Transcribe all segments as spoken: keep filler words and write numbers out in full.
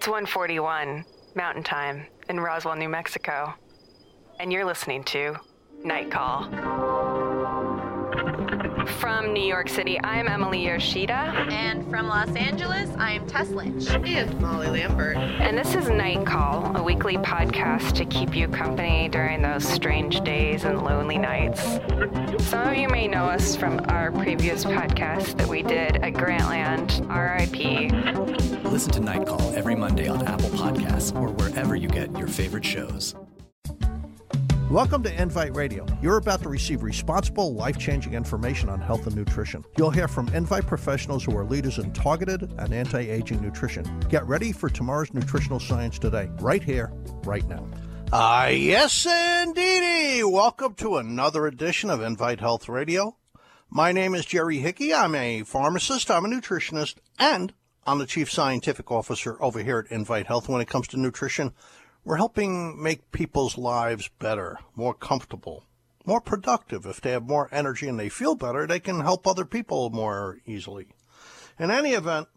It's one forty-one Mountain Time in Roswell, New Mexico. And you're listening to Night Call. From New York City, I'm Emily Yoshida. And from Los Angeles, I'm Tess Lynch. And Molly Lambert. And this is Night Call, a weekly podcast to keep you company during those strange days and lonely nights. Some of you may know us from our previous podcast that we did at Grantland, R I P Listen to Night Call every Monday on Apple Podcasts or wherever you get your favorite shows. Welcome to Invite Radio. You're about to receive responsible, life-changing information on health and nutrition. You'll hear from Invite professionals who are leaders in targeted and anti-aging nutrition. Get ready for tomorrow's nutritional science today, right here, right now. Ah, uh, yes, indeedy. Welcome to another edition of Invite Health Radio. My name is Jerry Hickey. I'm a pharmacist, I'm a nutritionist, and I'm the Chief Scientific Officer over here at Invite Health. When it comes to nutrition, we're helping make people's lives better, more comfortable, more productive. If they have more energy and they feel better, they can help other people more easily. In any event,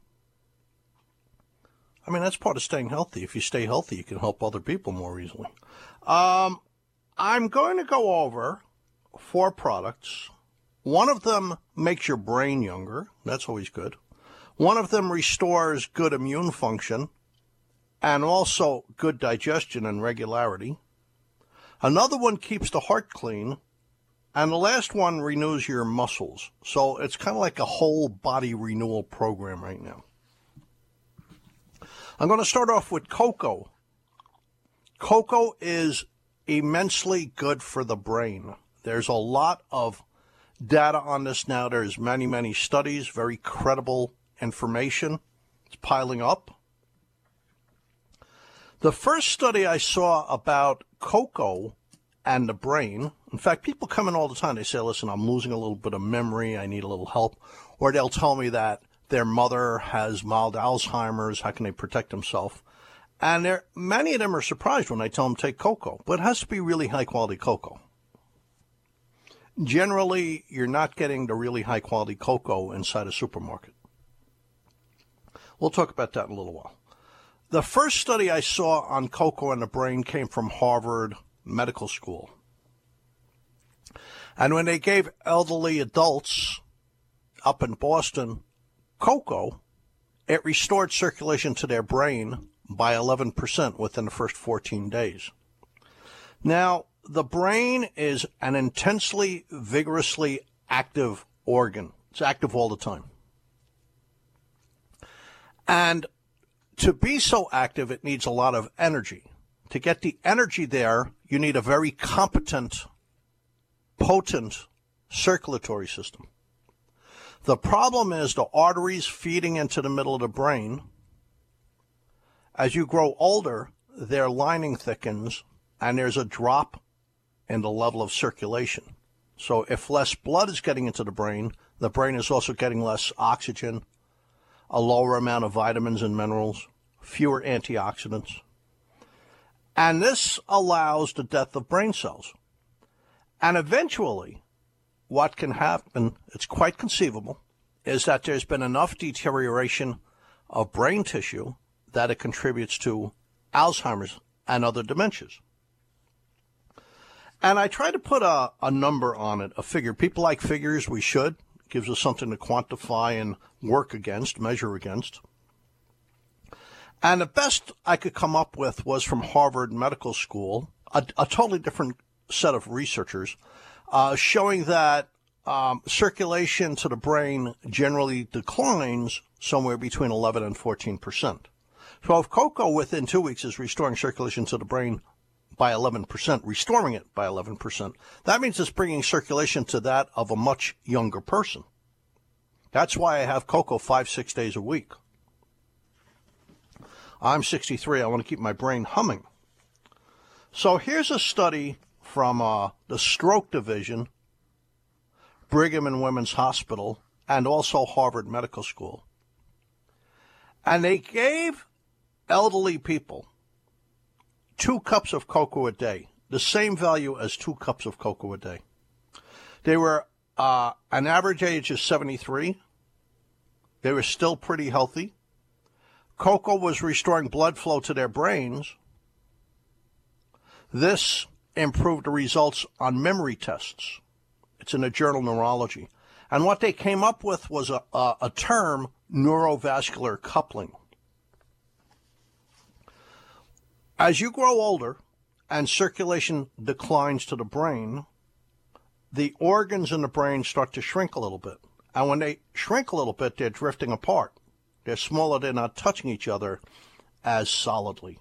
I mean, that's part of staying healthy. If you stay healthy, you can help other people more easily. Um, I'm going to go over four products. One of them makes your brain younger. That's always good. One of them restores good immune function and also good digestion and regularity. Another one keeps the heart clean. And the last one renews your muscles. So it's kind of like a whole body renewal program right now. I'm going to start off with cocoa. Cocoa is immensely good for the brain. There's a lot of data on this now. There's many, many studies, very credible information. It's piling up. The first study I saw about cocoa and the brain, in fact, people come in all the time. They say, listen, I'm losing a little bit of memory. I need a little help. Or they'll tell me that their mother has mild Alzheimer's. How can they protect themselves? And there, many of them are surprised when I tell them take cocoa. But it has to be really high-quality cocoa. Generally, you're not getting the really high-quality cocoa inside a supermarket. We'll talk about that in a little while. The first study I saw on cocoa and the brain came from Harvard Medical School. And when they gave elderly adults up in Boston cocoa, it restored circulation to their brain by eleven percent within the first fourteen days. Now, the brain is an intensely, vigorously active organ. It's active all the time. And to be so active, it needs a lot of energy. To get the energy there, you need a very competent, potent circulatory system. The problem is the arteries feeding into the middle of the brain. As you grow older, their lining thickens, and there's a drop in the level of circulation. So if less blood is getting into the brain, the brain is also getting less oxygen, a lower amount of vitamins and minerals, fewer antioxidants. And this allows the death of brain cells. And eventually, what can happen, it's quite conceivable, is that there's been enough deterioration of brain tissue that it contributes to Alzheimer's and other dementias. And I try to put a, a number on it, a figure. People like figures, we should. It gives us something to quantify and work against, measure against. And the best I could come up with was from Harvard Medical School, a, a totally different set of researchers, uh, showing that um, circulation to the brain generally declines somewhere between eleven and fourteen percent. So if cocoa within two weeks is restoring circulation to the brain by eleven percent, restoring it by eleven percent, that means it's bringing circulation to that of a much younger person. That's why I have cocoa five, six days a week. I'm sixty-three. I want to keep my brain humming. So here's a study from uh, the Stroke Division, Brigham and Women's Hospital, and also Harvard Medical School. And they gave elderly people two cups of cocoa a day, the same value as two cups of cocoa a day. They were uh, an average age of seventy-three. They were still pretty healthy. cocoa was restoring blood flow to their brains. This improved the results on memory tests. It's in the journal Neurology. And what they came up with was a, a, a term, neurovascular coupling. As you grow older and circulation declines to the brain, the organs in the brain start to shrink a little bit. And when they shrink a little bit, they're drifting apart. They're smaller, they're not touching each other as solidly.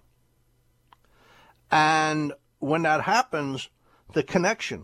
And when that happens, the connection,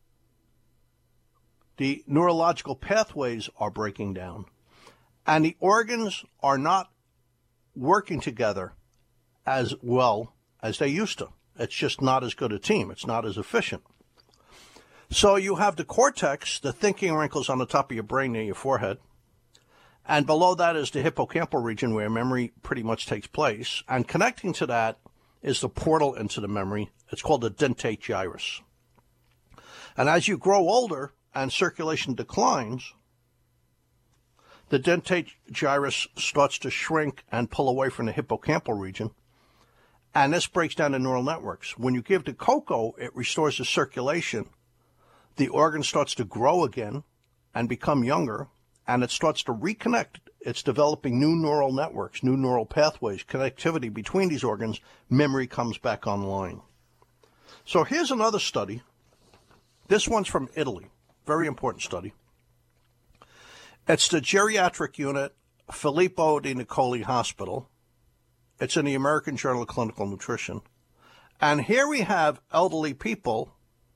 the neurological pathways are breaking down. And the organs are not working together as well as they used to. It's just not as good a team. It's not as efficient. So you have the cortex, the thinking wrinkles on the top of your brain near your forehead. And below that is the hippocampal region where memory pretty much takes place. And connecting to that is the portal into the memory. It's called the dentate gyrus. And as you grow older and circulation declines, the dentate gyrus starts to shrink and pull away from the hippocampal region. And this breaks down the neural networks. When you give the cocoa, it restores the circulation. The organ starts to grow again and become younger, and it starts to reconnect. It's developing new neural networks, new neural pathways, connectivity between these organs. Memory comes back online. So here's another study. This one's from Italy. Very important study. It's the geriatric unit, Filippo di Nicoli Hospital. It's in the American Journal of Clinical Nutrition. And here we have elderly people.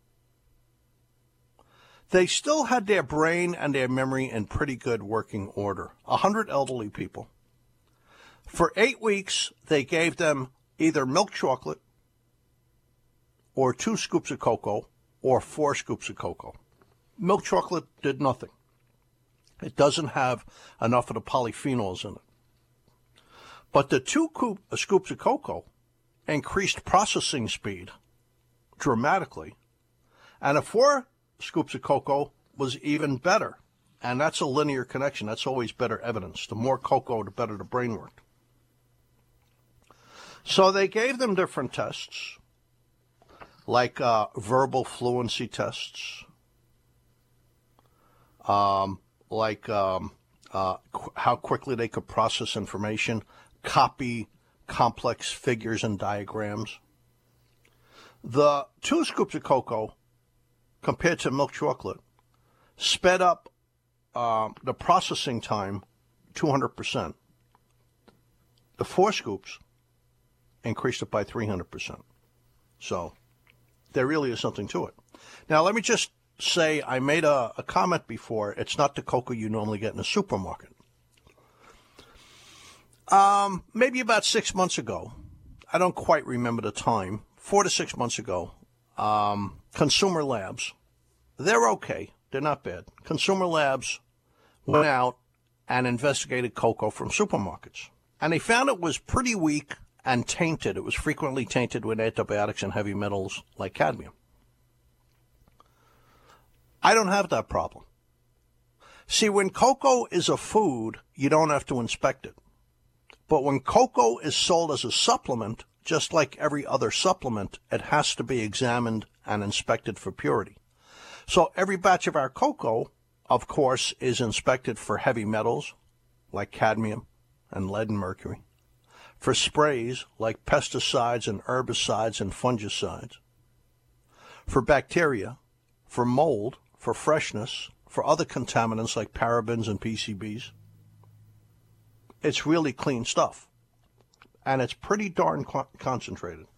They still had their brain and their memory in pretty good working order. A hundred elderly people. For eight weeks, they gave them either milk chocolate or two scoops of cocoa or four scoops of cocoa. Milk chocolate did nothing. It doesn't have enough of the polyphenols in it. But the two co- scoops of cocoa increased processing speed dramatically. And the four scoops of cocoa was even better. And that's a linear connection. That's always better evidence. The more cocoa, the better the brain worked. So they gave them different tests, like uh, verbal fluency tests, um, like um, uh, qu- how quickly they could process information, copy complex figures and diagrams. The two scoops of cocoa, compared to milk chocolate, sped up uh, the processing time two hundred percent. The four scoops increased it by three hundred percent. So there really is something to it. Now, let me just say, I made a, a comment before. It's not the cocoa you normally get in a supermarket. Um, maybe about six months ago, I don't quite remember the time, four to six months ago, um, Consumer Labs, they're okay. They're not bad. Consumer Labs went out and investigated cocoa from supermarkets. And they found it was pretty weak and tainted. It was frequently tainted with antibiotics and heavy metals like cadmium. I don't have that problem. See, when cocoa is a food, you don't have to inspect it. But when cocoa is sold as a supplement, just like every other supplement, it has to be examined and inspected for purity. So every batch of our cocoa, of course, is inspected for heavy metals like cadmium and lead and mercury, for sprays like pesticides and herbicides and fungicides, for bacteria, for mold, for freshness, for other contaminants like parabens and P C Bs. It's really clean stuff, and it's pretty darn co- concentrated.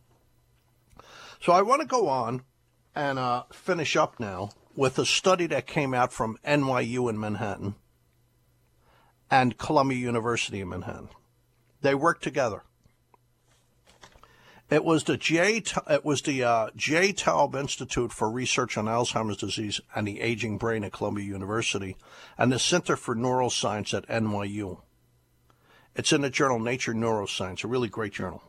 So I want to go on and uh, finish up now with a study that came out from N Y U in Manhattan and Columbia University in Manhattan. They worked together. It was the J. It was the uh, J. Taub Institute for Research on Alzheimer's Disease and the Aging Brain at Columbia University, and the Center for Neuroscience at N Y U. It's in the journal Nature Neuroscience, a really great journal.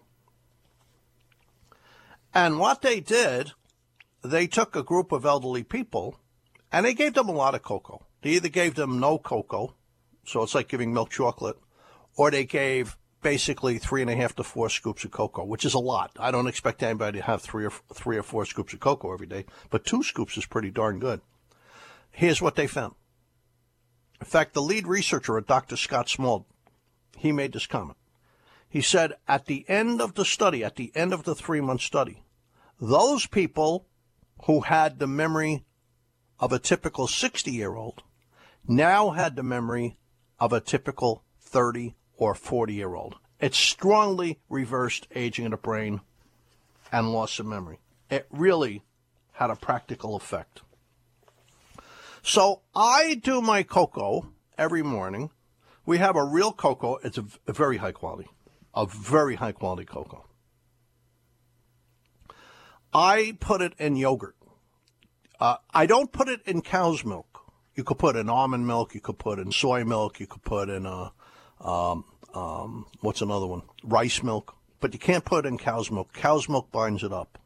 And what they did, they took a group of elderly people, and they gave them a lot of cocoa. They either gave them no cocoa, so it's like giving milk chocolate, or they gave basically three and a half to four scoops of cocoa, which is a lot. I don't expect anybody to have three or three or four scoops of cocoa every day, but two scoops is pretty darn good. Here's what they found. In fact, the lead researcher, Doctor Scott Small, he made this comment. He said, at the end of the study, at the end of the three-month study, those people who had the memory of a typical sixty-year-old now had the memory of a typical thirty or forty-year-old. It strongly reversed aging of the brain and loss of memory. It really had a practical effect. So I do my cocoa every morning. We have a real cocoa. It's a, a very high quality, a very high quality cocoa. I put it in yogurt. Uh, I don't put it in cow's milk. You could put in almond milk. You could put in soy milk. You could put in, a, um, um, what's another one? Rice milk. But you can't put it in cow's milk. Cow's milk binds it up.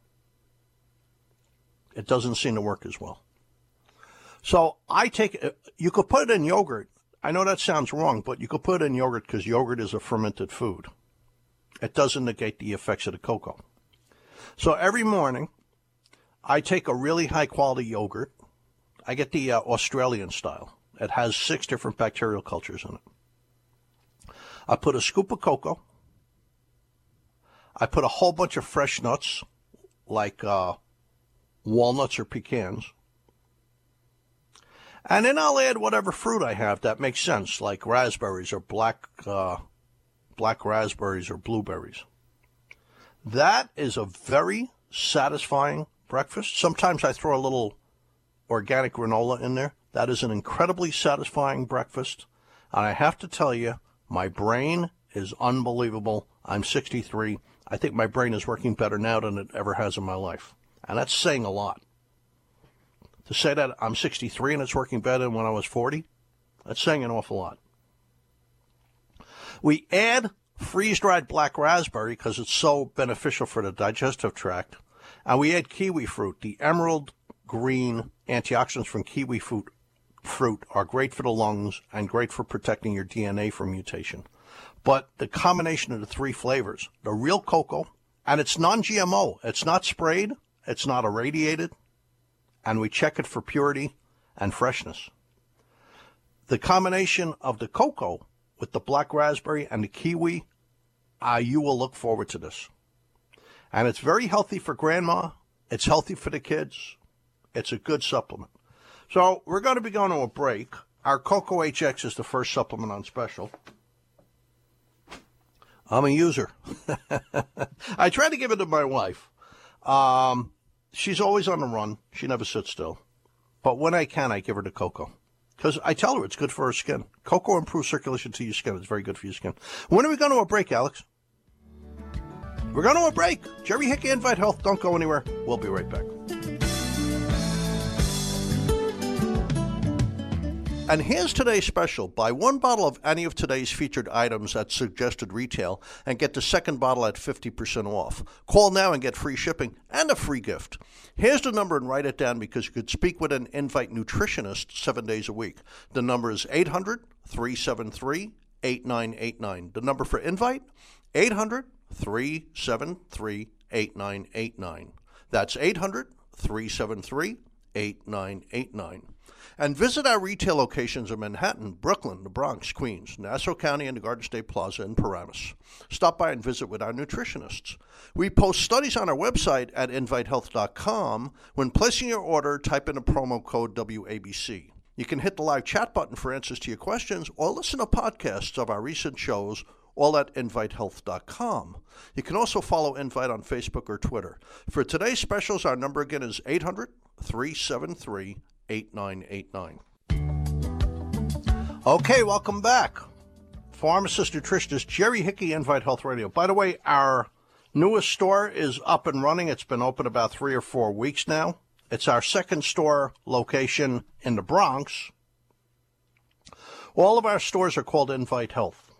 It doesn't seem to work as well. So I take it, you could put it in yogurt. I know that sounds wrong, but you could put it in yogurt because yogurt is a fermented food. It doesn't negate the effects of the cocoa. So every morning, I take a really high-quality yogurt. I get the uh, Australian style. It has six different bacterial cultures in it. I put a scoop of cocoa. I put a whole bunch of fresh nuts, like uh, walnuts or pecans. And then I'll add whatever fruit I have that makes sense, like raspberries or black uh, black raspberries or blueberries. That is a very satisfying breakfast. Sometimes I throw a little organic granola in there. That is an incredibly satisfying breakfast. And I have to tell you, my brain is unbelievable. I'm sixty-three. I think my brain is working better now than it ever has in my life. And that's saying a lot. To say that I'm sixty-three and it's working better than when I was forty, that's saying an awful lot. We add freeze-dried black raspberry because it's so beneficial for the digestive tract. And we add kiwi fruit. The emerald green antioxidants from kiwi fruit, fruit are great for the lungs and great for protecting your D N A from mutation. But the combination of the three flavors, the real cocoa, and it's non-G M O. It's not sprayed. It's not irradiated. And we check it for purity and freshness. The combination of the cocoa with the black raspberry and the kiwi, uh, you will look forward to this. And it's very healthy for grandma. It's healthy for the kids. It's a good supplement. So we're going to be going to a break. Our Cocoa H X is the first supplement on special. I'm a user. I try to give it to my wife. Um... She's always on the run. She never sits still. But when I can, I give her the cocoa. Because I tell her it's good for her skin. Cocoa improves circulation to your skin. It's very good for your skin. When are we going to a break, Alex? We're going to a break. Jerry Hickey, Invite Health. Don't go anywhere. We'll be right back. And here's today's special. Buy one bottle of any of today's featured items at suggested retail and get the second bottle at fifty percent off. Call now and get free shipping and a free gift. Here's the number and write it down because you could speak with an Invite nutritionist seven days a week. The number is eight hundred, three seven three, eight nine eight nine. The number for Invite, eight hundred, three seven three, eight nine eight nine. That's eight hundred, three seven three, eight nine eight nine. And visit our retail locations in Manhattan, Brooklyn, the Bronx, Queens, Nassau County, and the Garden State Plaza in Paramus. Stop by and visit with our nutritionists. We post studies on our website at invite health dot com. When placing your order, type in the promo code W A B C. You can hit the live chat button for answers to your questions or listen to podcasts of our recent shows, all at invite health dot com. You can also follow Invite on Facebook or Twitter. For today's specials, our number again is eight hundred, three seven three, eight nine eight nine. Okay, welcome back. Pharmacist, nutritionist Jerry Hickey, Invite Health Radio. By the way, our newest store is up and running. It's been open about three or four weeks now. It's our second store location in the Bronx. All of our stores are called Invite Health.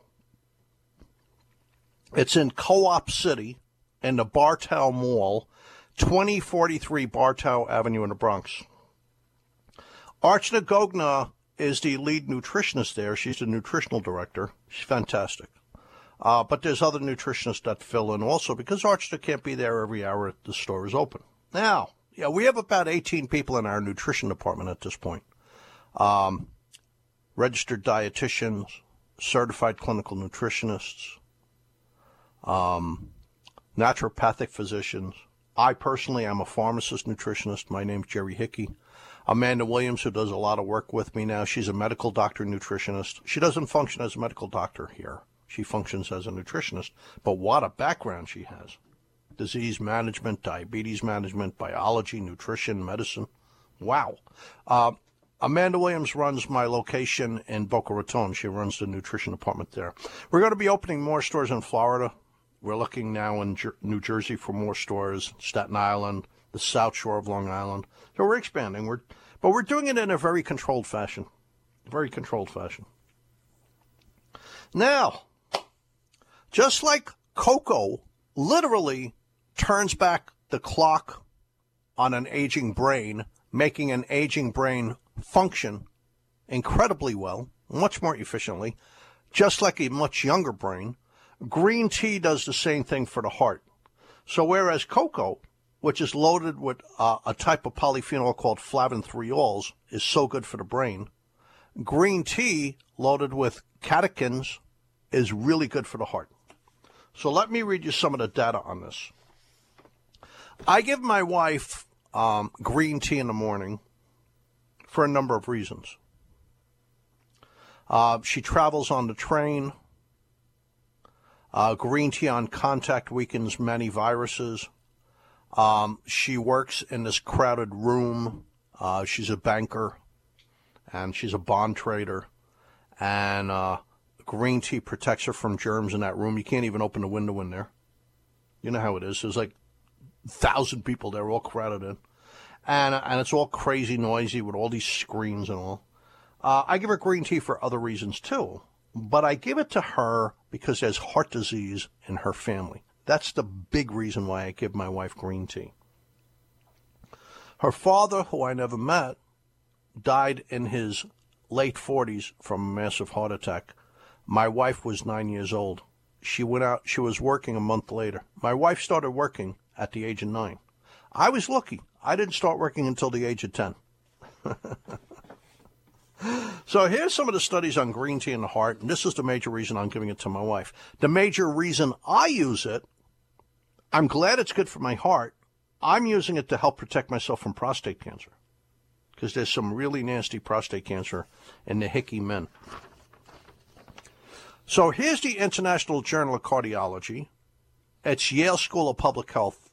It's in Co-op City in the Bartow Mall, twenty forty-three Bartow Avenue in the Bronx. Archana Gogna is the lead nutritionist there. She's the nutritional director. She's fantastic. Uh, but there's other nutritionists that fill in also because Archster can't be there every hour the store is open. Now, yeah, we have about eighteen people in our nutrition department at this point. Um, registered dietitians, certified clinical nutritionists, um, naturopathic physicians. I personally am a pharmacist nutritionist. My name's Jerry Hickey. Amanda Williams, who does a lot of work with me now, she's a medical doctor nutritionist. She doesn't function as a medical doctor here. She functions as a nutritionist. But what a background she has. Disease management, diabetes management, biology, nutrition, medicine. Wow. Uh, Amanda Williams runs my location in Boca Raton. She runs the nutrition department there. We're going to be opening more stores in Florida. We're looking now in Jer- New Jersey for more stores, Staten Island, the South Shore of Long Island. So we're expanding. We're, but we're doing it in a very controlled fashion. Very controlled fashion. Now, just like cocoa literally turns back the clock on an aging brain, making an aging brain function incredibly well, much more efficiently, just like a much younger brain, green tea does the same thing for the heart. So whereas cocoa, which is loaded with uh, a type of polyphenol called flavin-threols, is so good for the brain, green tea loaded with catechins is really good for the heart. So let me read you some of the data on this. I give my wife um, green tea in the morning for a number of reasons. Uh, she travels on the train. Uh, green tea on contact weakens many viruses. Um, she works in this crowded room. Uh, she's a banker, and she's a bond trader. And uh, green tea protects her from germs in that room. You can't even open the window in there. You know how it is. There's like a thousand people there, all crowded in. And, and it's all crazy noisy with all these screens and all. Uh, I give her green tea for other reasons, too. But I give it to her because there's heart disease in her family. That's the big reason why I give my wife green tea. Her father, who I never met, died in his late forties from a massive heart attack. My wife was nine years old. She went out, she was working a month later. My wife started working at the age of nine. I was lucky. I didn't start working until the age of ten. So here's some of the studies on green tea and the heart, and this is the major reason I'm giving it to my wife. The major reason I use it, I'm glad it's good for my heart. I'm using it to help protect myself from prostate cancer because there's some really nasty prostate cancer in the Hickey men. So here's the International Journal of Cardiology. It's Yale School of Public Health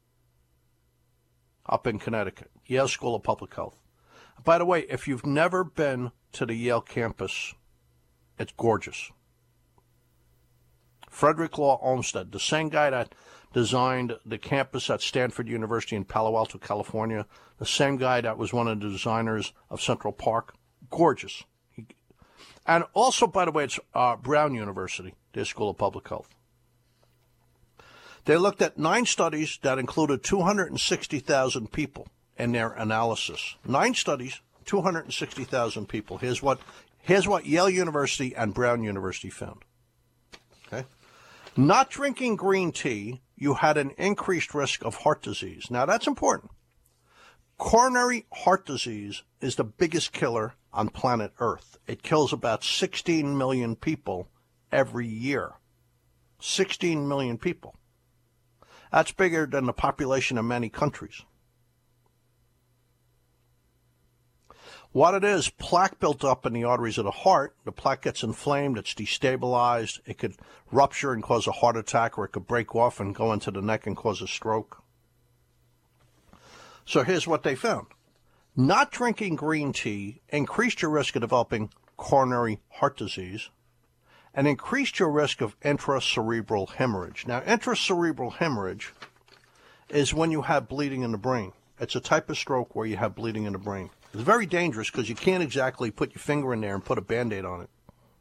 up in Connecticut. Yale School of Public Health. By the way, if you've never been to the Yale campus, it's gorgeous. Frederick Law Olmsted, the same guy that designed the campus at Stanford University in Palo Alto, California, the same guy that was one of the designers of Central Park, gorgeous. And also, by the way, it's uh, Brown University, their School of Public Health. They looked at nine studies that included two hundred sixty thousand people in their analysis. Nine studies, two hundred sixty thousand people. Here's what, here's what Yale University and Brown University found. Okay? Not drinking green tea, you had an increased risk of heart disease. Now, that's important. Coronary heart disease is the biggest killer on planet Earth. It kills about sixteen million people every year. sixteen million people. That's bigger than the population of many countries. What it is, plaque built up in the arteries of the heart. The plaque gets inflamed, it's destabilized. It could rupture and cause a heart attack, or it could break off and go into the neck and cause a stroke. So here's what they found. Not drinking green tea increased your risk of developing coronary heart disease and increased your risk of intracerebral hemorrhage. Now, intracerebral hemorrhage is when you have bleeding in the brain. It's a type of stroke where you have bleeding in the brain. It's very dangerous because you can't exactly put your finger in there and put a Band-Aid on it.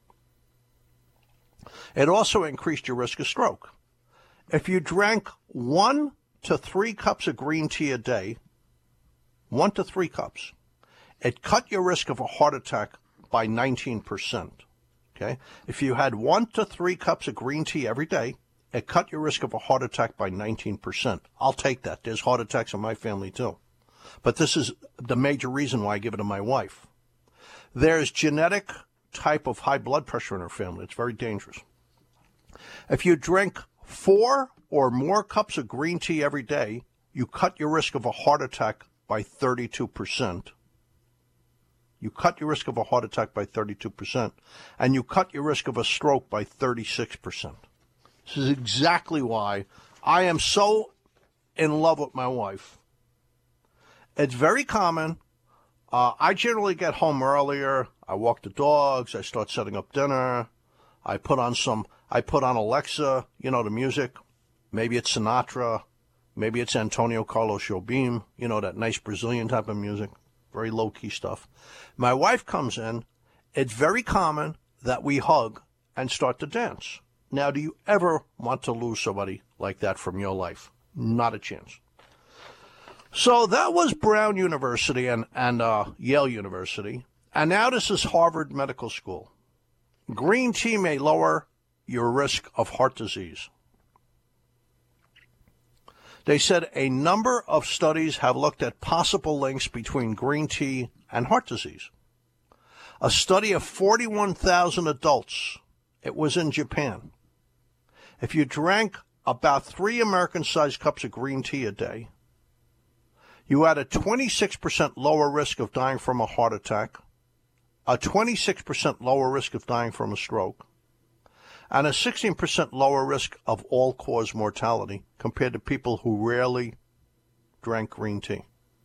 It also increased your risk of stroke. If you drank one to three cups of green tea a day, one to three cups, it cut your risk of a heart attack by nineteen percent. Okay? If you had one to three cups of green tea every day, it cut your risk of a heart attack by nineteen percent. I'll take that. There's heart attacks in my family too. But this is the major reason why I give it to my wife. There's genetic type of high blood pressure in her family. It's very dangerous. If you drink four or more cups of green tea every day, you cut your risk of a heart attack by thirty-two percent. You cut your risk of a heart attack by thirty-two percent, and you cut your risk of a stroke by thirty-six percent. This is exactly why I am so in love with my wife. It's very common. Uh, I generally get home earlier. I walk the dogs. I start setting up dinner. I put on some, I put on Alexa, you know, the music. Maybe it's Sinatra. Maybe it's Antonio Carlos Jobim, you know, that nice Brazilian type of music. Very low-key stuff. My wife comes in. It's very common that we hug and start to dance. Now, do you ever want to lose somebody like that from your life? Not a chance. So that was Brown University and, and uh, Yale University. And now this is Harvard Medical School. Green tea may lower your risk of heart disease. They said a number of studies have looked at possible links between green tea and heart disease. A study of forty-one thousand adults, it was in Japan. If you drank about three American-sized cups of green tea a day, you had a twenty-six percent lower risk of dying from a heart attack, a twenty-six percent lower risk of dying from a stroke, and a sixteen percent lower risk of all-cause mortality compared to people who rarely drank green tea.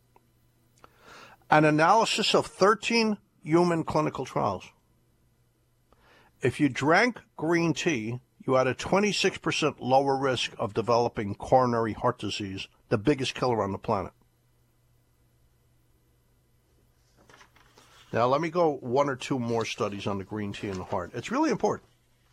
An analysis of thirteen human clinical trials. If you drank green tea, you had a twenty-six percent lower risk of developing coronary heart disease, the biggest killer on the planet. Now, let me go one or two more studies on the green tea and the heart. It's really important.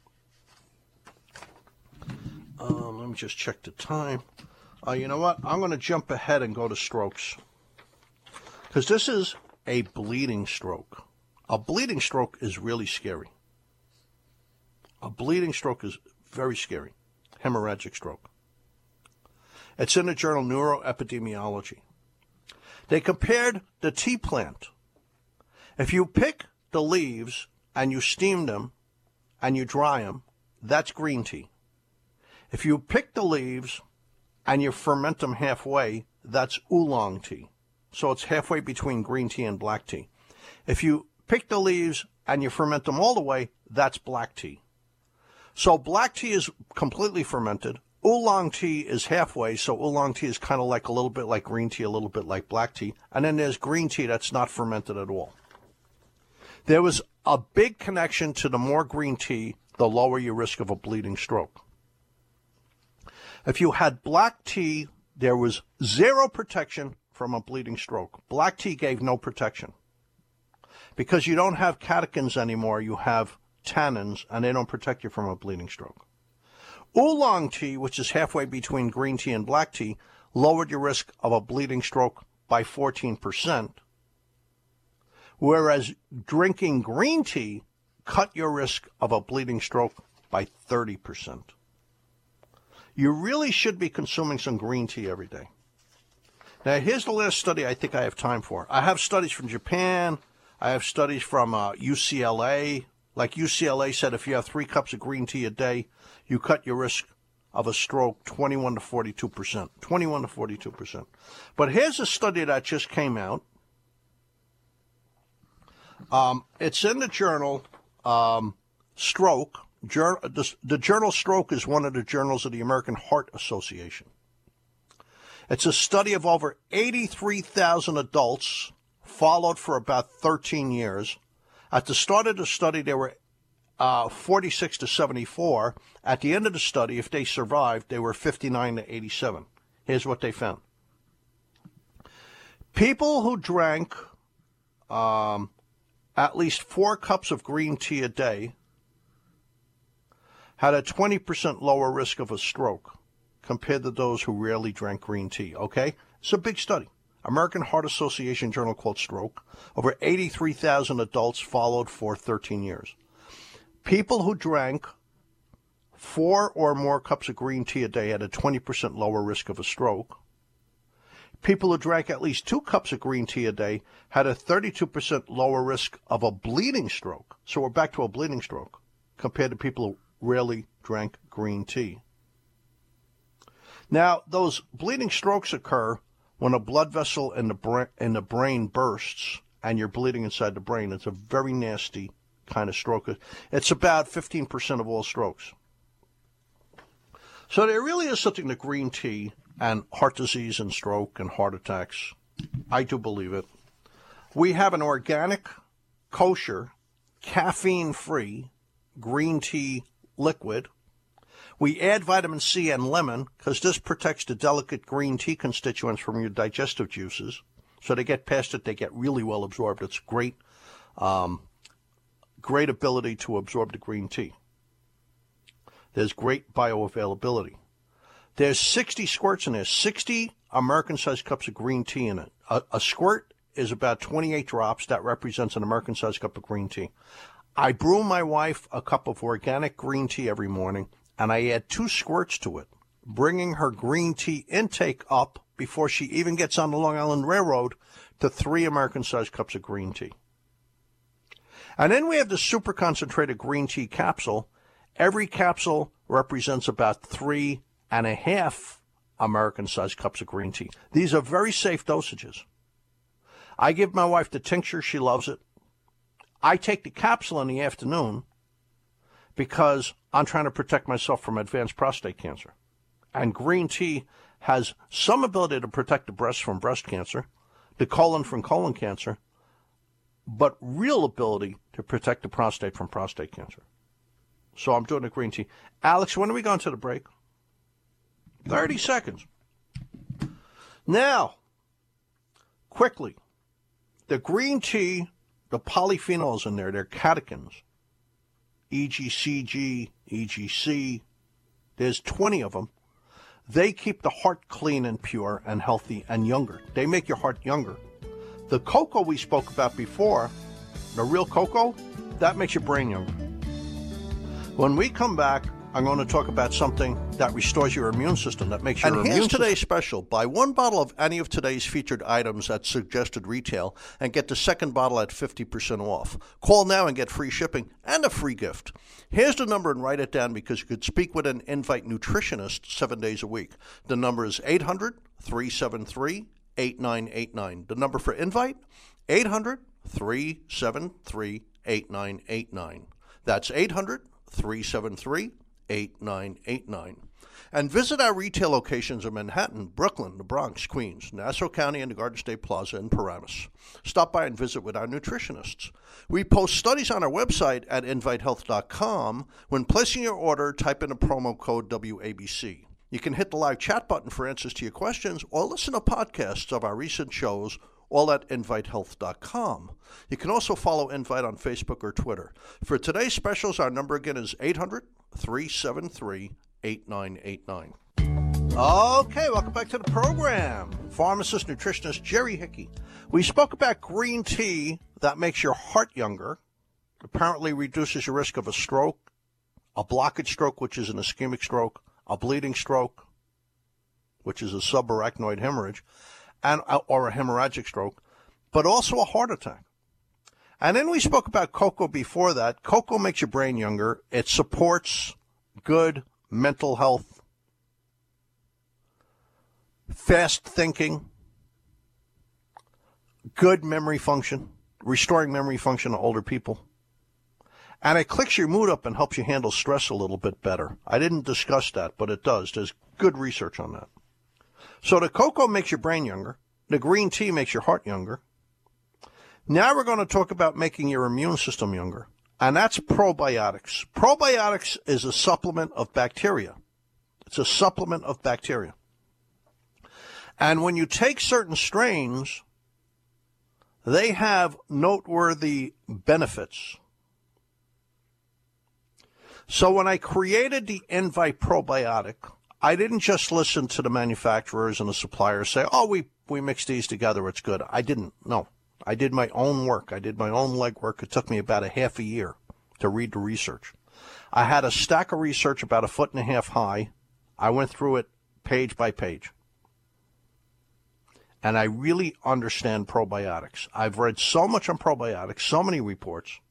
Um, let me just check the time. Uh, you know what? I'm going to jump ahead and go to strokes. Because this is a bleeding stroke. A bleeding stroke is really scary. A bleeding stroke is very scary. Hemorrhagic stroke. It's in the journal Neuroepidemiology. They compared the tea plant. If you pick the leaves and you steam them and you dry them, that's green tea. If you pick the leaves and you ferment them halfway, that's oolong tea. So it's halfway between green tea and black tea. If you pick the leaves and you ferment them all the way, that's black tea. So black tea is completely fermented. Oolong tea is halfway, so oolong tea is kind of like a little bit like green tea, a little bit like black tea. And then there's green tea that's not fermented at all. There was a big connection to the more green tea, the lower your risk of a bleeding stroke. If you had black tea, there was zero protection from a bleeding stroke. Black tea gave no protection. Because you don't have catechins anymore, you have tannins, and they don't protect you from a bleeding stroke. Oolong tea, which is halfway between green tea and black tea, lowered your risk of a bleeding stroke by fourteen percent, whereas drinking green tea cut your risk of a bleeding stroke by thirty percent. You really should be consuming some green tea every day. Now, here's the last study I think I have time for. I have studies from Japan. I have studies from uh, U C L A. Like U C L A said, if you have three cups of green tea a day, you cut your risk of a stroke twenty-one to forty-two percent. twenty-one to forty-two percent. But here's a study that just came out. Um, it's in the journal um, Stroke. Jour- the, the journal Stroke is one of the journals of the American Heart Association. It's a study of over eighty-three thousand adults followed for about thirteen years. At the start of the study, they were uh, forty-six to seventy-four. At the end of the study, if they survived, they were fifty-nine to eighty-seven. Here's what they found. People who drank um, at least four cups of green tea a day had a twenty percent lower risk of a stroke compared to those who rarely drank green tea, okay? It's a big study. American Heart Association journal called Stroke. Over eighty-three thousand adults followed for thirteen years. People who drank four or more cups of green tea a day had a twenty percent lower risk of a stroke. People who drank at least two cups of green tea a day had a thirty-two percent lower risk of a bleeding stroke. So we're back to a bleeding stroke compared to people who rarely drank green tea. Now, those bleeding strokes occur when a blood vessel in the, bra- in the brain bursts and you're bleeding inside the brain. It's a very nasty kind of stroke. It's about fifteen percent of all strokes. So there really is something to green tea and heart disease and stroke and heart attacks. I do believe it. We have an organic, kosher, caffeine-free green tea liquid. We add vitamin C and lemon because this protects the delicate green tea constituents from your digestive juices. So they get past it, they get really well absorbed. It's great, um, great ability to absorb the green tea. There's great bioavailability. There's sixty squirts in there, sixty American-sized cups of green tea in it. A, a squirt is about twenty-eight drops. That represents an American-sized cup of green tea. I brew my wife a cup of organic green tea every morning, and I add two squirts to it, bringing her green tea intake up before she even gets on the Long Island Railroad to three American-sized cups of green tea. And then we have the super concentrated green tea capsule. Every capsule represents about three and a half American-sized cups of green tea. These are very safe dosages. I give my wife the tincture. She loves it. I take the capsule in the afternoon because I'm trying to protect myself from advanced prostate cancer. And green tea has some ability to protect the breast from breast cancer, the colon from colon cancer, but real ability to protect the prostate from prostate cancer. So I'm doing the green tea. Alex, when are we going to the break? thirty seconds. Now, quickly, the green tea, the polyphenols in there, they're catechins. E G C G, E G C, there's twenty of them. They keep the heart clean and pure and healthy and younger. They make your heart younger. The cocoa we spoke about before, the real cocoa, that makes your brain younger. When we come back, I'm going to talk about something that restores your immune system, that makes your and immune here's system. Today's special. Buy one bottle of any of today's featured items at suggested retail and get the second bottle at fifty percent off. Call now and get free shipping and a free gift. Here's the number and write it down because you could speak with an Invite nutritionist seven days a week. The number is eight hundred, three seven three, eight nine eight nine. The number for Invite, eight hundred, three seven three, eight nine eight nine. That's eight hundred, three seven three, eight nine eight nine. And visit our retail locations in Manhattan, Brooklyn, the Bronx, Queens, Nassau County, and the Garden State Plaza in Paramus. Stop by and visit with our nutritionists. We post studies on our website at invite health dot com. When placing your order, type in the promo code W A B C. You can hit the live chat button for answers to your questions or listen to podcasts of our recent shows, all at invite health dot com. You can also follow Invite on Facebook or Twitter. For today's specials, our number again is eight hundred, three seven three, eight nine eight nine. Okay, welcome back to the program. Pharmacist, nutritionist Jerry Hickey. We spoke about green tea that makes your heart younger, apparently reduces your risk of a stroke, a blockage stroke, which is an ischemic stroke, a bleeding stroke, which is a subarachnoid hemorrhage, and or a hemorrhagic stroke, but also a heart attack. And then we spoke about cocoa before that. Cocoa makes your brain younger. It supports good mental health, fast thinking, good memory function, restoring memory function to older people. And it clicks your mood up and helps you handle stress a little bit better. I didn't discuss that, but it does. There's good research on that. So the cocoa makes your brain younger. The green tea makes your heart younger. Now we're going to talk about making your immune system younger, and that's probiotics. Probiotics is a supplement of bacteria. It's a supplement of bacteria. And when you take certain strains, they have noteworthy benefits. So when I created the Invite probiotic, I didn't just listen to the manufacturers and the suppliers say, oh, we, we mix these together, it's good. I didn't. No. I did my own work. I did my own legwork. It took me about a half a year to read the research. I had a stack of research about a foot and a half high. I went through it page by page. And I really understand probiotics. I've read so much on probiotics, so many reports.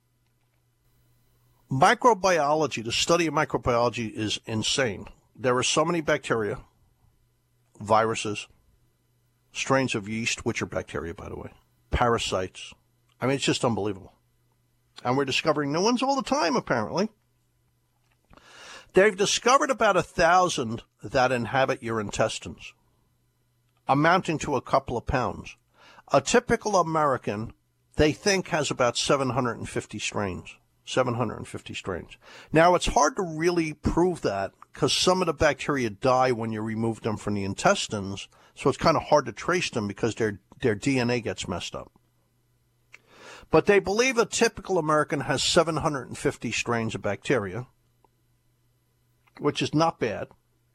Microbiology, the study of microbiology is insane. There are so many bacteria, viruses, strains of yeast, which are bacteria, by the way, parasites. I mean, it's just unbelievable. And we're discovering new ones all the time, apparently. They've discovered about a thousand that inhabit your intestines, amounting to a couple of pounds. A typical American, they think, has about seven hundred fifty strains. seven hundred fifty strains. Now, it's hard to really prove that because some of the bacteria die when you remove them from the intestines, so it's kind of hard to trace them because their, their D N A gets messed up. But they believe a typical American has seven hundred fifty strains of bacteria, which is not bad.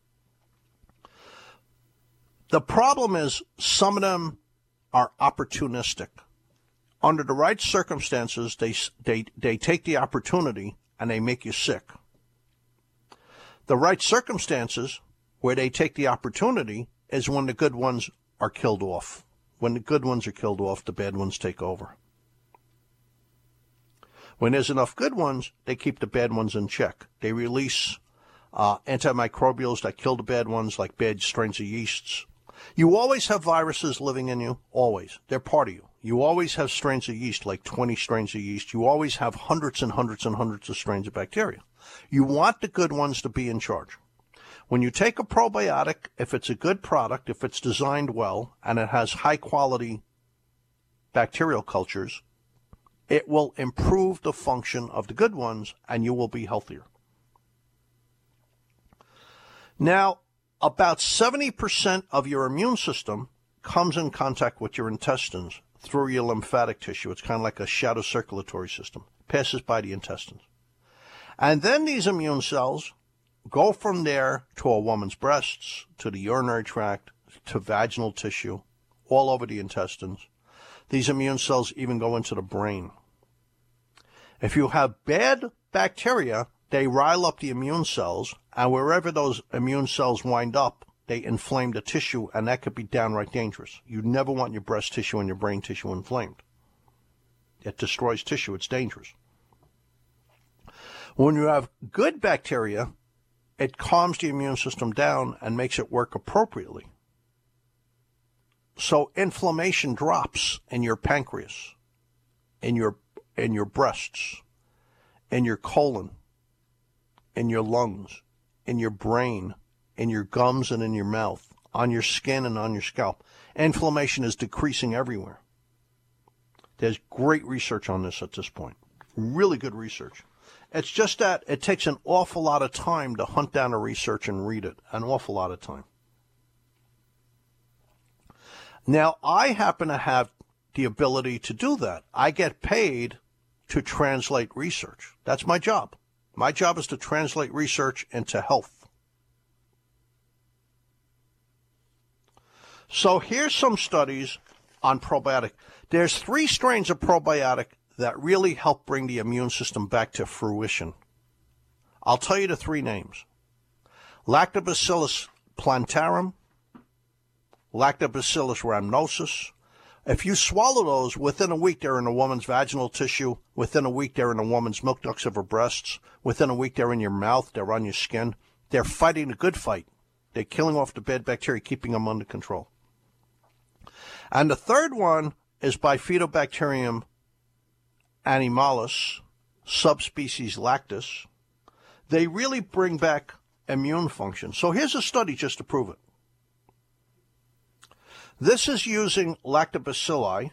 The problem is some of them are opportunistic. Under the right circumstances, they, they, they take the opportunity and they make you sick. The right circumstances where they take the opportunity is when the good ones are killed off. When the good ones are killed off, the bad ones take over. When there's enough good ones, they keep the bad ones in check. They release uh, antimicrobials that kill the bad ones, like bad strains of yeasts. You always have viruses living in you, always. They're part of you. You always have strains of yeast, like twenty strains of yeast. You always have hundreds and hundreds and hundreds of strains of bacteria. You want the good ones to be in charge. When you take a probiotic, if it's a good product, if it's designed well, and it has high-quality bacterial cultures, it will improve the function of the good ones, and you will be healthier. Now, about seventy percent of your immune system comes in contact with your intestines through your lymphatic tissue. It's kind of like a shadow circulatory system. Passes by the intestines. And then these immune cells go from there to a woman's breasts, to the urinary tract, to vaginal tissue, all over the intestines. These immune cells even go into the brain. If you have bad bacteria, they rile up the immune cells, and wherever those immune cells wind up, they inflame the tissue, and that could be downright dangerous. You never want your breast tissue and your brain tissue inflamed. It destroys tissue. It's dangerous. When you have good bacteria, it calms the immune system down and makes it work appropriately. So inflammation drops in your pancreas, in your, in your breasts, in your colon, in your lungs, in your brain, in your gums and in your mouth, on your skin and on your scalp. Inflammation is decreasing everywhere. There's great research on this at this point. Really good research. It's just that it takes an awful lot of time to hunt down the research and read it. An awful lot of time. Now, I happen to have the ability to do that. I get paid to translate research. That's my job. My job is to translate research into health. So here's some studies on probiotic. There's three strains of probiotic that really help bring the immune system back to fruition. I'll tell you the three names. Lactobacillus plantarum, Lactobacillus rhamnosus. If you swallow those, within a week they're in a woman's vaginal tissue. Within a week they're in a woman's milk ducts of her breasts. Within a week they're in your mouth. They're on your skin. They're fighting a good fight. They're killing off the bad bacteria, keeping them under control. And the third one is Bifidobacterium animalis, subspecies lactis. They really bring back immune function. So here's a study just to prove it. This is using lactobacilli,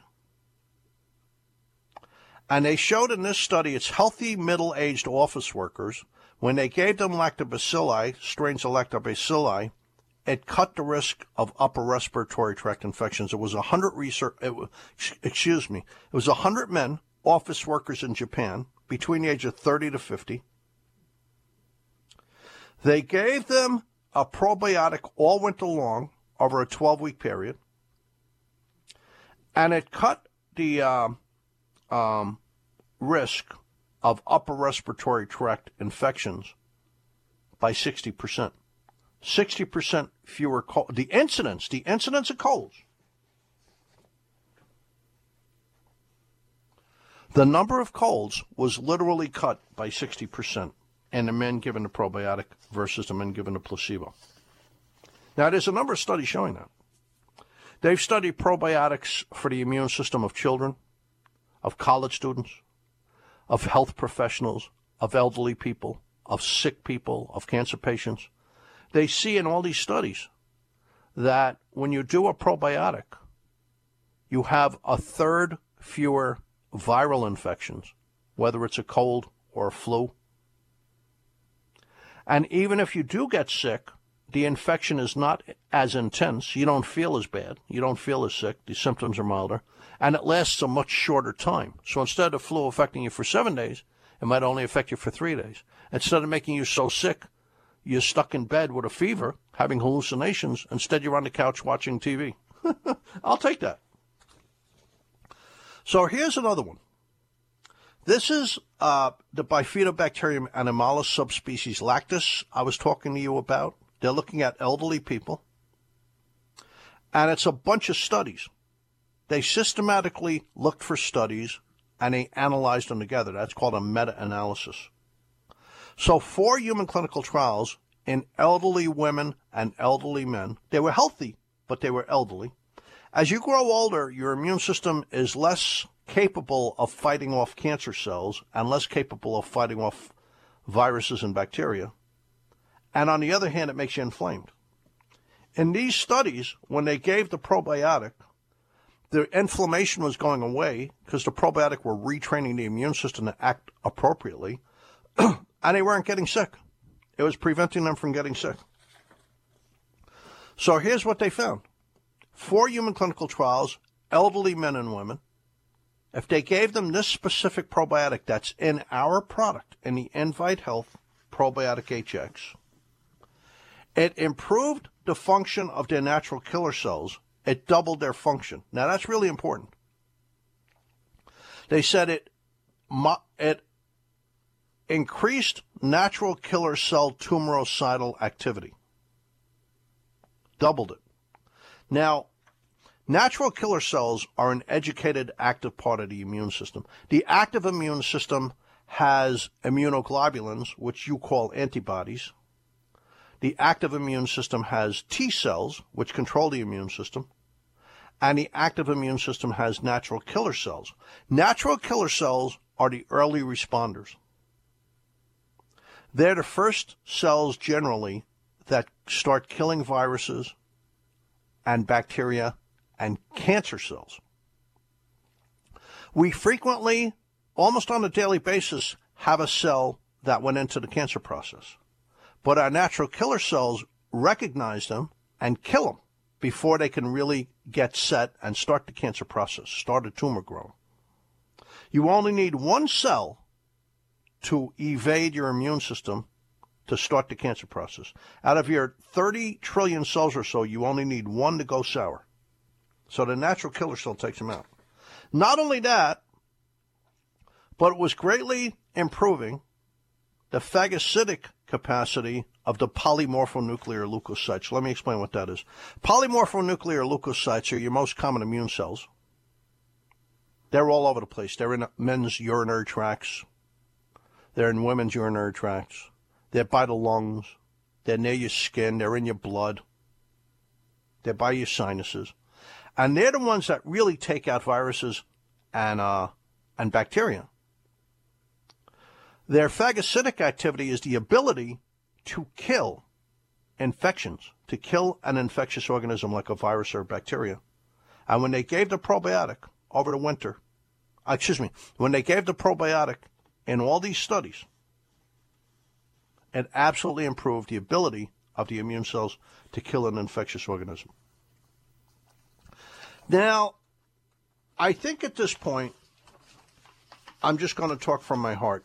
and they showed in this study it's healthy middle-aged office workers. When they gave them lactobacilli, strains of lactobacilli, it cut the risk of upper respiratory tract infections. It was a hundred research. It was, excuse me. It was a hundred men, office workers in Japan, between the age of thirty to fifty. They gave them a probiotic all winter long over a twelve-week period, and it cut the um, um, risk of upper respiratory tract infections by sixty percent. sixty percent fewer colds. The incidence, the incidence of colds. The number of colds was literally cut by sixty percent in the men given the probiotic versus the men given the placebo. Now, there's a number of studies showing that. They've studied probiotics for the immune system of children, of college students, of health professionals, of elderly people, of sick people, of cancer patients. They see in all these studies that when you do a probiotic, you have a third fewer viral infections, whether it's a cold or a flu. And even if you do get sick, the infection is not as intense. You don't feel as bad. You don't feel as sick. The symptoms are milder. And it lasts a much shorter time. So instead of flu affecting you for seven days, it might only affect you for three days. Instead of making you so sick, you're stuck in bed with a fever, having hallucinations. Instead, you're on the couch watching T V. I'll take that. So here's another one. This is uh, the Bifidobacterium animalis subspecies lactis I was talking to you about. They're looking at elderly people. And it's a bunch of studies. They systematically looked for studies and they analyzed them together. That's called a meta-analysis. So four human clinical trials in elderly women and elderly men. They were healthy, but they were elderly. As you grow older, your immune system is less capable of fighting off cancer cells and less capable of fighting off viruses and bacteria. And on the other hand, it makes you inflamed. In these studies, when they gave the probiotic, the inflammation was going away because the probiotic were retraining the immune system to act appropriately, and they weren't getting sick. It was preventing them from getting sick. So here's what they found. Four human clinical trials, elderly men and women. If they gave them this specific probiotic that's in our product, in the Invite Health Probiotic H X, it improved the function of their natural killer cells. It doubled their function. Now, that's really important. They said it, it increased natural killer cell tumoricidal activity. Doubled it. Now, natural killer cells are an educated, active part of the immune system. The active immune system has immunoglobulins, which you call antibodies. The active immune system has T cells, which control the immune system. And the active immune system has natural killer cells. Natural killer cells are the early responders. They're the first cells generally that start killing viruses and bacteria and cancer cells. We frequently, almost on a daily basis, have a cell that went into the cancer process. But our natural killer cells recognize them and kill them before they can really get set and start the cancer process, start a tumor growing. You only need one cell to evade your immune system to start the cancer process. Out of your thirty trillion cells or so, you only need one to go sour. So the natural killer cell takes them out. Not only that, but it was greatly improving the phagocytic capacity of the polymorphonuclear leukocytes. Let me explain what that is. Polymorphonuclear leukocytes are your most common immune cells. They're all over the place. They're in men's urinary tracts. They're in women's urinary tracts. They're by the lungs. They're near your skin. They're in your blood. They're by your sinuses. And they're the ones that really take out viruses and, uh, and bacteria. Their phagocytic activity is the ability to kill infections, to kill an infectious organism like a virus or bacteria. And when they gave the probiotic over the winter, excuse me, when they gave the probiotic in all these studies, it absolutely improved the ability of the immune cells to kill an infectious organism. Now, I think at this point, I'm just going to talk from my heart.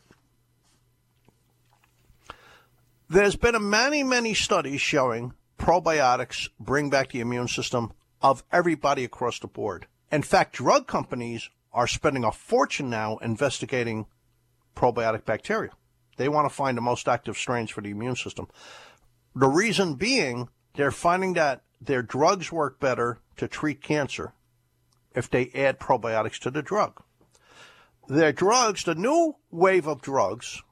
There's been a many, many studies showing probiotics bring back the immune system of everybody across the board. In fact, drug companies are spending a fortune now investigating probiotic bacteria. They want to find the most active strains for the immune system. The reason being, they're finding that their drugs work better to treat cancer if they add probiotics to the drug. Their drugs, the new wave of drugs,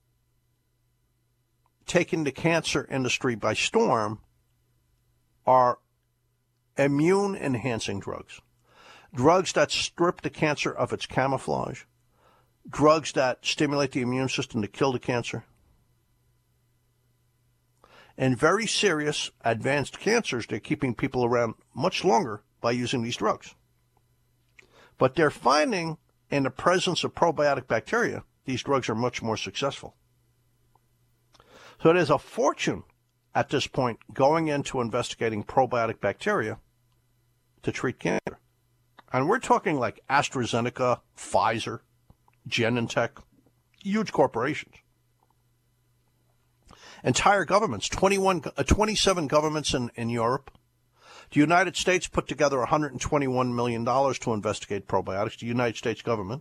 taking the cancer industry by storm, are immune-enhancing drugs. Drugs that strip the cancer of its camouflage. Drugs that stimulate the immune system to kill the cancer. And very serious, advanced cancers, they're keeping people around much longer by using these drugs. But they're finding, in the presence of probiotic bacteria, these drugs are much more successful. So there's a fortune at this point going into investigating probiotic bacteria to treat cancer. And we're talking like AstraZeneca, Pfizer, Genentech, huge corporations. Entire governments, twenty-one, uh, twenty-seven governments in, in Europe. The United States put together one hundred twenty-one million dollars to investigate probiotics, the United States government.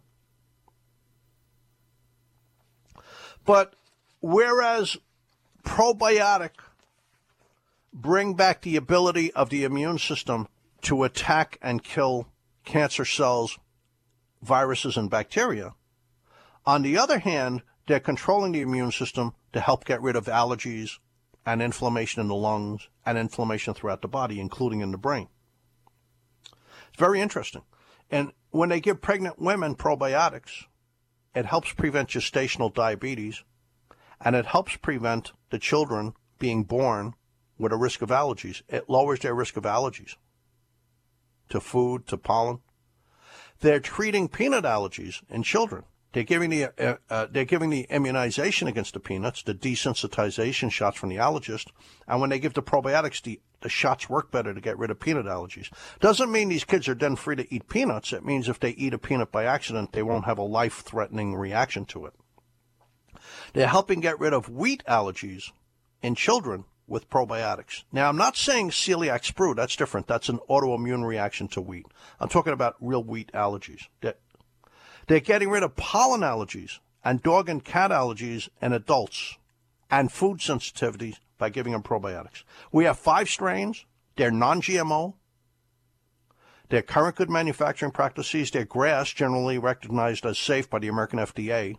But whereas probiotic bring back the ability of the immune system to attack and kill cancer cells, viruses, and bacteria, on the other hand, they're controlling the immune system to help get rid of allergies and inflammation in the lungs and inflammation throughout the body, including in the brain. It's very interesting. And when they give pregnant women probiotics, it helps prevent gestational diabetes, and it helps prevent the children being born with a risk of allergies. It lowers their risk of allergies to food, to pollen. They're treating peanut allergies in children. They're giving the uh, uh, they're giving the immunization against the peanuts, the desensitization shots from the allergist, and when they give the probiotics, the, the shots work better to get rid of peanut allergies. Doesn't mean these kids are then free to eat peanuts. It means if they eat a peanut by accident, they won't have a life-threatening reaction to it. They're helping get rid of wheat allergies in children with probiotics. Now, I'm not saying celiac sprue. That's different. That's an autoimmune reaction to wheat. I'm talking about real wheat allergies. They're, they're getting rid of pollen allergies and dog and cat allergies in adults and food sensitivities by giving them probiotics. We have five strains. They're non-G M O. They're current good manufacturing practices. They're grass, generally recognized as safe by the American F D A.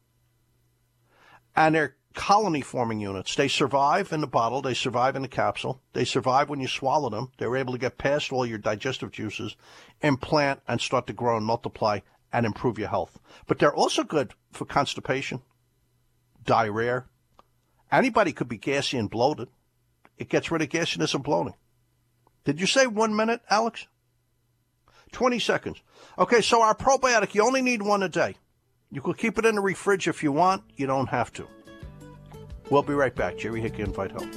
And they're colony-forming units. They survive in the bottle. They survive in the capsule. They survive when you swallow them. They're able to get past all your digestive juices, implant, and start to grow and multiply and improve your health. But they're also good for constipation, diarrhea. Anybody could be gassy and bloated. It gets rid of gassiness and bloating. Did you say one minute, Alex? twenty seconds. Okay, so our probiotic, you only need one a day. You could keep it in the refrige if you want. You don't have to. We'll be right back. Jerry Hickey, Invite Health.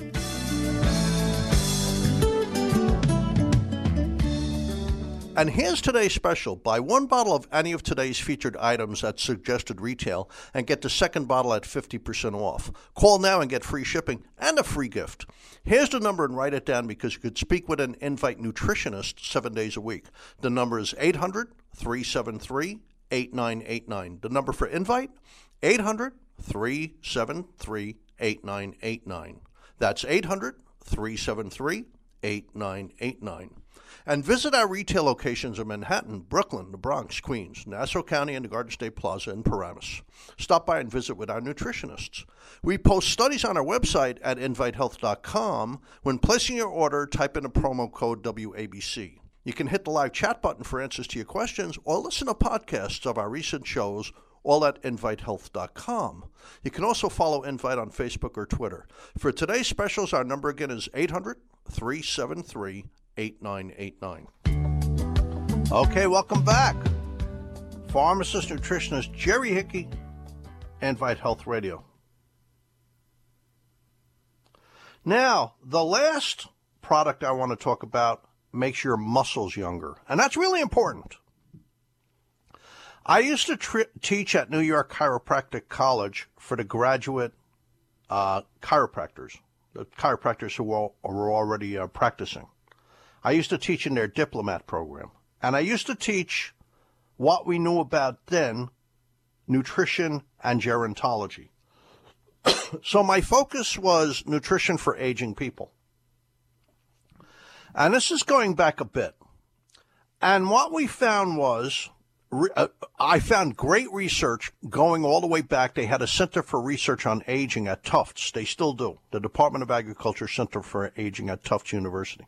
And here's today's special. Buy one bottle of any of today's featured items at suggested retail and get the second bottle at fifty percent off. Call now and get free shipping and a free gift. Here's the number and write it down because you could speak with an Invite nutritionist seven days a week. The number is eight hundred, three seven three, eight nine eight nine. The number for Invite, eight hundred, three seven three, eight nine eight nine. That's eight hundred, three seven three, eight nine eight nine. And visit our retail locations in Manhattan, Brooklyn, the Bronx, Queens, Nassau County, and the Garden State Plaza in Paramus. Stop by and visit with our nutritionists. We post studies on our website at invite health dot com. When placing your order, type in a promo code W A B C. You can hit the live chat button for answers to your questions or listen to podcasts of our recent shows, all at invite health dot com. You can also follow Invite on Facebook or Twitter. For today's specials, our number again is eight hundred, three seven three, eight nine eight nine. Okay, welcome back. Pharmacist, nutritionist Jerry Hickey, Invite Health Radio. Now, the last product I want to talk about makes your muscles younger, and that's really important. I used to tri- teach at New York Chiropractic College for the graduate uh, chiropractors, the chiropractors who were, were already uh, practicing. I used to teach in their diplomat program, and I used to teach what we knew about then nutrition and gerontology. So my focus was nutrition for aging people. And this is going back a bit. And what we found was, uh, I found great research going all the way back. They had a Center for Research on Aging at Tufts. They still do. The Department of Agriculture Center for Aging at Tufts University.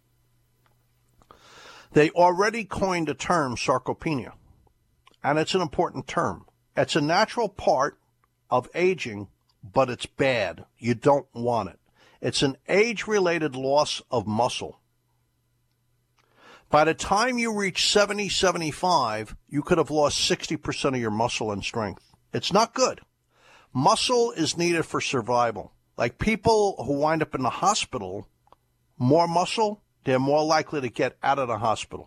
They already coined the term sarcopenia. And it's an important term. It's a natural part of aging, but it's bad. You don't want it. It's an age-related loss of muscle. By the time you reach seventy, seventy-five, you could have lost sixty percent of your muscle and strength. It's not good. Muscle is needed for survival. Like people who wind up in the hospital, more muscle, they're more likely to get out of the hospital.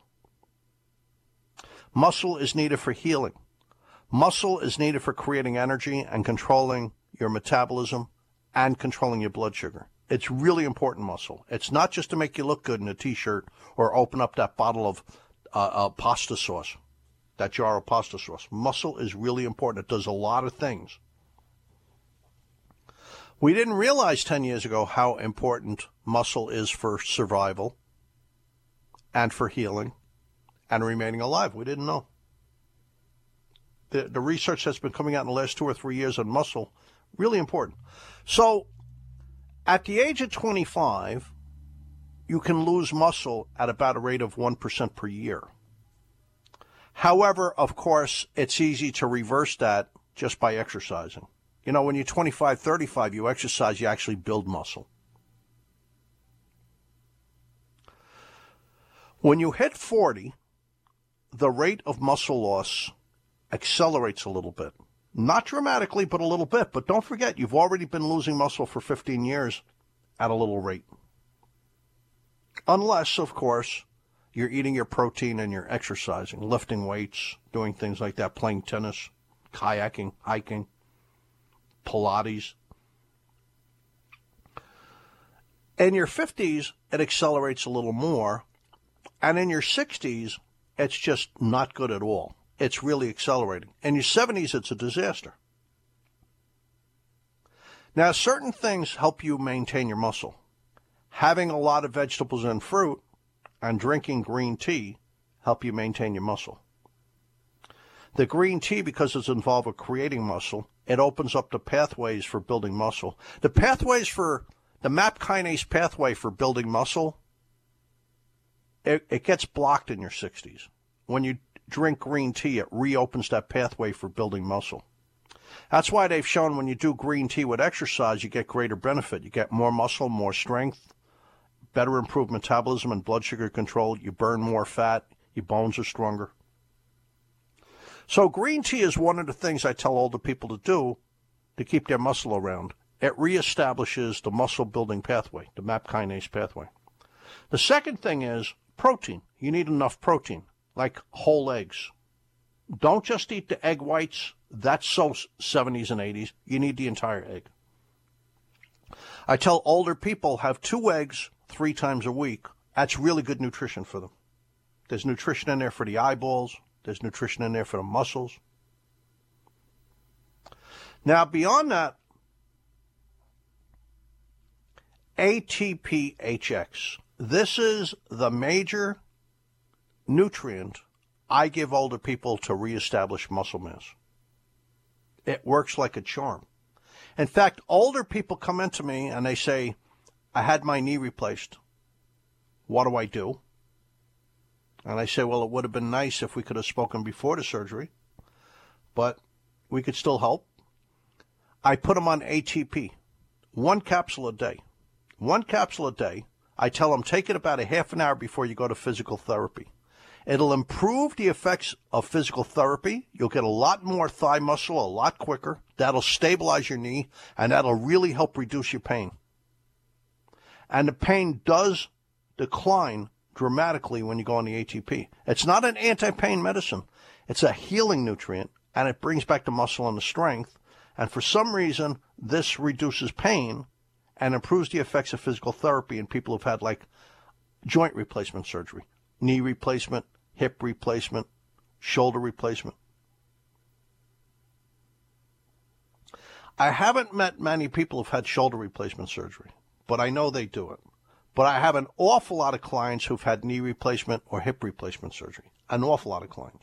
Muscle is needed for healing. Muscle is needed for creating energy and controlling your metabolism and controlling your blood sugar. It's really important muscle. It's not just to make you look good in a T-shirt or open up that bottle of uh, uh, pasta sauce, that jar of pasta sauce. Muscle is really important. It does a lot of things. We didn't realize ten years ago how important muscle is for survival and for healing and remaining alive. We didn't know. The, the research that's been coming out in the last two or three years on muscle, really important. So at the age of twenty-five, you can lose muscle at about a rate of one percent per year. However, of course, it's easy to reverse that just by exercising. You know, when you're twenty-five, thirty-five, you exercise, you actually build muscle. When you hit forty, the rate of muscle loss accelerates a little bit. Not dramatically, but a little bit. But don't forget, you've already been losing muscle for fifteen years at a little rate. Unless, of course, you're eating your protein and you're exercising, lifting weights, doing things like that, playing tennis, kayaking, hiking, Pilates. In your fifties, it accelerates a little more. And in your sixties, it's just not good at all. It's really accelerating. In your seventies, it's a disaster. Now, certain things help you maintain your muscle. Having a lot of vegetables and fruit and drinking green tea help you maintain your muscle. The green tea, because it's involved with creating muscle, it opens up the pathways for building muscle. The pathways for, the MAP kinase pathway for building muscle, it, it gets blocked in your sixties. When you drink green tea, it reopens that pathway for building muscle. That's why they've shown when you do green tea with exercise, you get greater benefit. You get more muscle, more strength, better improved metabolism and blood sugar control. You burn more fat. Your bones are stronger. So green tea is one of the things I tell older people to do to keep their muscle around. It reestablishes the muscle-building pathway, the MAP kinase pathway. The second thing is protein. You need enough protein, like whole eggs. Don't just eat the egg whites. That's so seventies and eighties. You need the entire egg. I tell older people have two eggs three times a week. That's really good nutrition for them. There's nutrition in there for the eyeballs. There's nutrition in there for the muscles. Now, beyond that, A T P H X. This is the major nutrient I give older people to reestablish muscle mass. It works like a charm. In fact, older people come into me and they say, I had my knee replaced. What do I do? And I say, well, it would have been nice if we could have spoken before the surgery, but we could still help. I put them on A T P, one capsule a day. One capsule a day. I tell them, take it about a half an hour before you go to physical therapy. It'll improve the effects of physical therapy. You'll get a lot more thigh muscle a lot quicker. That'll stabilize your knee, and that'll really help reduce your pain. And the pain does decline dramatically when you go on the A T P. It's not an anti-pain medicine. It's a healing nutrient, and it brings back the muscle and the strength. And for some reason, this reduces pain and improves the effects of physical therapy in people who've had, like, joint replacement surgery, knee replacement, hip replacement, shoulder replacement. I haven't met many people who've had shoulder replacement surgery, but I know they do it. But I have an awful lot of clients who've had knee replacement or hip replacement surgery. An awful lot of clients.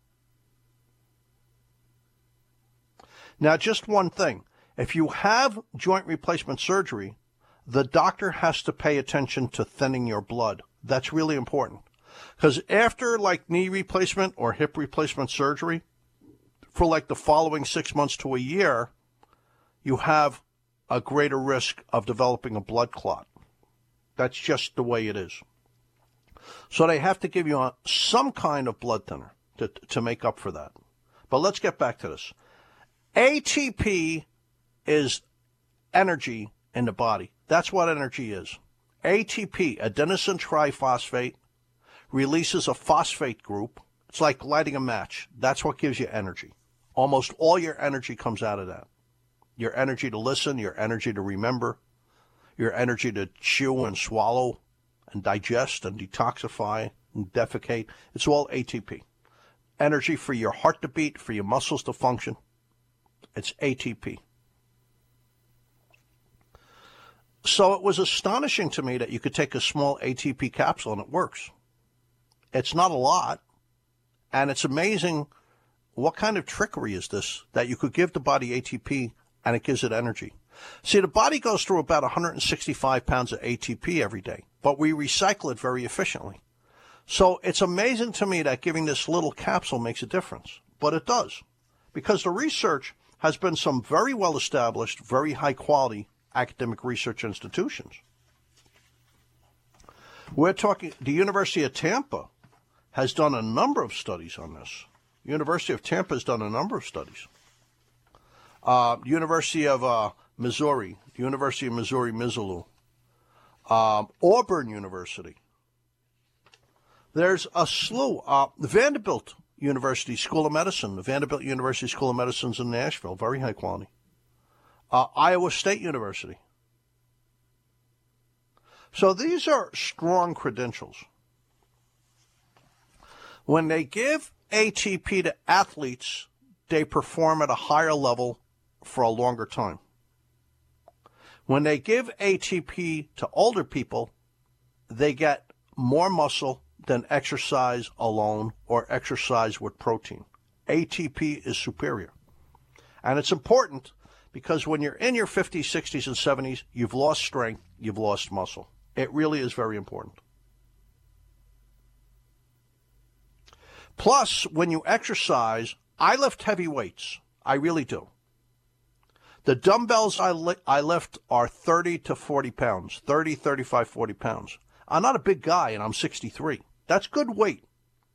Now, just one thing. If you have joint replacement surgery, the doctor has to pay attention to thinning your blood. That's really important. Because after like knee replacement or hip replacement surgery, for like the following six months to a year, you have a greater risk of developing a blood clot. That's just the way it is. So they have to give you a, some kind of blood thinner to, to make up for that. But let's get back to this. A T P is energy in the body. That's what energy is. A T P, adenosine triphosphate, releases a phosphate group. It's like lighting a match. That's what gives you energy. Almost all your energy comes out of that. Your energy to listen, your energy to remember, your energy to chew and swallow and digest and detoxify and defecate. It's all A T P. Energy for your heart to beat, for your muscles to function. It's A T P. So it was astonishing to me that you could take a small A T P capsule and it works. It's not a lot. And it's amazing what kind of trickery is this that you could give the body A T P and it gives it energy. See, the body goes through about one hundred sixty-five pounds of A T P every day, but we recycle it very efficiently. So it's amazing to me that giving this little capsule makes a difference. But it does. Because the research has been some very well-established, very high-quality academic research institutions. We're talking, the University of Tampa has done a number of studies on this. University of Tampa has done a number of studies. Uh, University of uh, Missouri, University of Missouri, Missoula, um, Auburn University. There's a slew. Uh, Vanderbilt University School of Medicine, the Vanderbilt University School of Medicine's in Nashville, very high quality. Uh, Iowa State University. So these are strong credentials. When they give A T P to athletes, they perform at a higher level for a longer time. When they give A T P to older people, they get more muscle than exercise alone or exercise with protein. A T P is superior. And it's important because when you're in your fifties, sixties, and seventies, you've lost strength, you've lost muscle. It really is very important. Plus, when you exercise, I lift heavy weights. I really do. The dumbbells I, li- I lift are thirty to forty pounds, thirty, thirty-five, forty pounds. I'm not a big guy, and I'm sixty-three. That's good weight.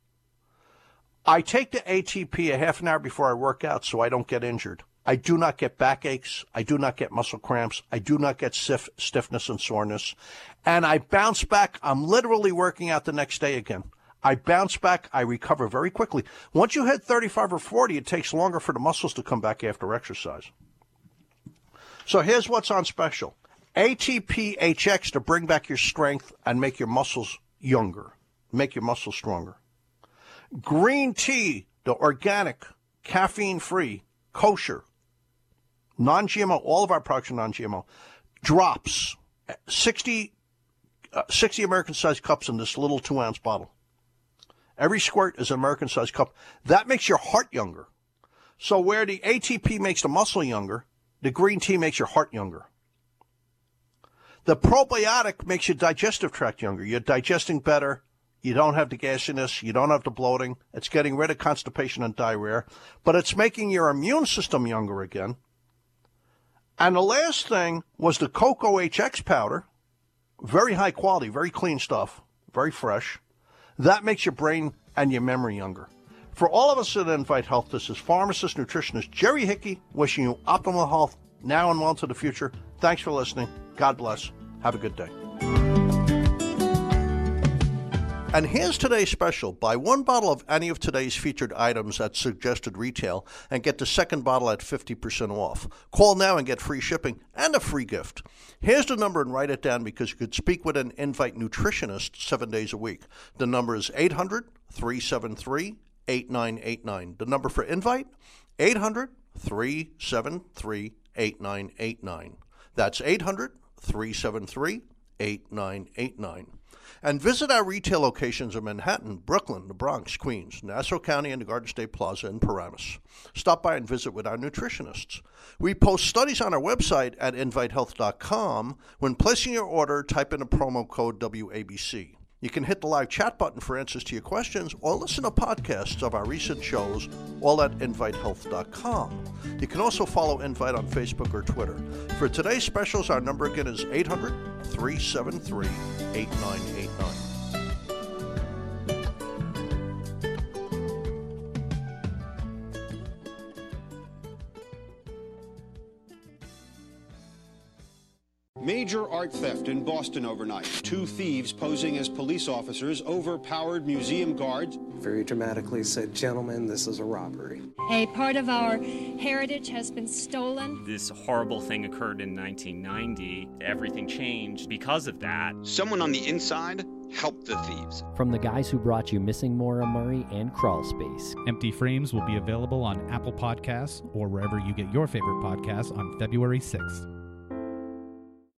I take the A T P a half an hour before I work out so I don't get injured. I do not get backaches. I do not get muscle cramps. I do not get stiff, stiffness and soreness. And I bounce back. I'm literally working out the next day again. I bounce back. I recover very quickly. Once you hit thirty-five or forty, it takes longer for the muscles to come back after exercise. So here's what's on special. A T P H X to bring back your strength and make your muscles younger, make your muscles stronger. Green tea, the organic, caffeine-free, kosher, non-G M O, all of our products are non-G M O, drops, sixty, uh, sixty American-sized cups in this little two-ounce bottle. Every squirt is an American-sized cup. That makes your heart younger. So where the A T P makes the muscle younger, the green tea makes your heart younger. The probiotic makes your digestive tract younger. You're digesting better. You don't have the gassiness. You don't have the bloating. It's getting rid of constipation and diarrhea. But it's making your immune system younger again. And the last thing was the Cocoa H X powder. Very high quality, very clean stuff, very fresh. That makes your brain and your memory younger. For all of us at Invite Health, this is pharmacist, nutritionist Jerry Hickey, wishing you optimal health now and well into the future. Thanks for listening. God bless. Have a good day. And here's today's special. Buy one bottle of any of today's featured items at suggested retail and get the second bottle at fifty percent off. Call now and get free shipping and a free gift. Here's the number and write it down because you could speak with an Invite nutritionist seven days a week. The number is eight hundred, three seven three, eight nine eight nine. The number for Invite, eight hundred, three seven three, eight nine eight nine. That's eight hundred, three seven three, eight nine eight nine. And visit our retail locations in Manhattan, Brooklyn, the Bronx, Queens, Nassau County, and the Garden State Plaza in Paramus. Stop by and visit with our nutritionists. We post studies on our website at invite health dot com. When placing your order, type in a promo code W A B C. You can hit the live chat button for answers to your questions or listen to podcasts of our recent shows, all at invite health dot com. You can also follow Invite on Facebook or Twitter. For today's specials, our number again is eight hundred, three seven three, eight nine eight nine. Major art theft in Boston overnight. Two thieves posing as police officers overpowered museum guards. Very dramatically said, "Gentlemen, this is a robbery." A part of our heritage has been stolen. This horrible thing occurred in nineteen ninety. Everything changed because of that. Someone on the inside helped the thieves. From the guys who brought you Missing Maura Murray and Crawl Space. Empty Frames will be available on Apple Podcasts or wherever you get your favorite podcasts on February sixth.